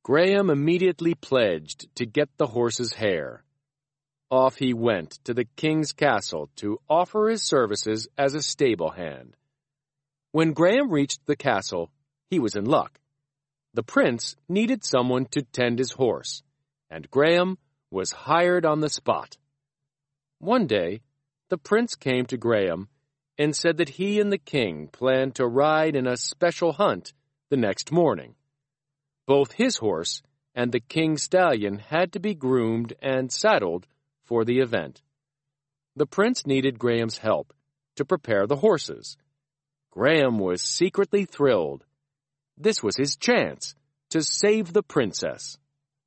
Graham immediately pledged to get the horse's hair. Off he went to the king's castle to offer his services as a stable hand. When Graham reached the castle, he was in luck. The prince needed someone to tend his horse, and Graham was hired on the spot. One day, the prince came to Graham and said that he and the king planned to ride in a special hunt the next morning. Both his horse and the king's stallion had to be groomed and saddled for the event. The prince needed Graham's help to prepare the horses. Graham was secretly thrilled. This was his chance to save the princess.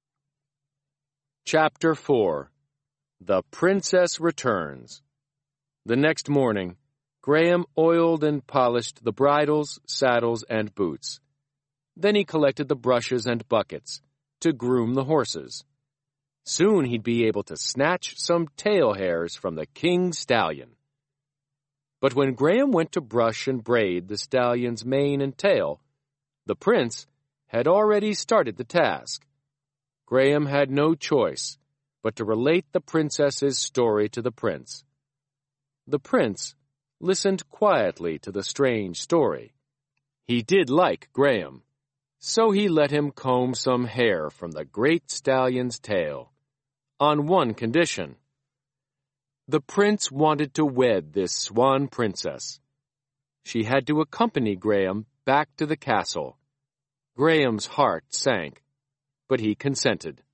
Chapter 4. The Princess Returns. The next morning, Graham oiled and polished the bridles, saddles, and boots. Then he collected the brushes and buckets to groom the horses. Soon he'd be able to snatch some tail hairs from the king's stallion. But when Graham went to brush and braid the stallion's mane and tail, the prince had already started the task. Graham had no choice but to relate the princess's story to the prince. The prince listened quietly to the strange story. He did like Graham, so he let him comb some hair from the great stallion's tail, on one condition. The prince wanted to wed this swan princess. She had to accompany Graham back to the castle. Graham's heart sank, but he consented.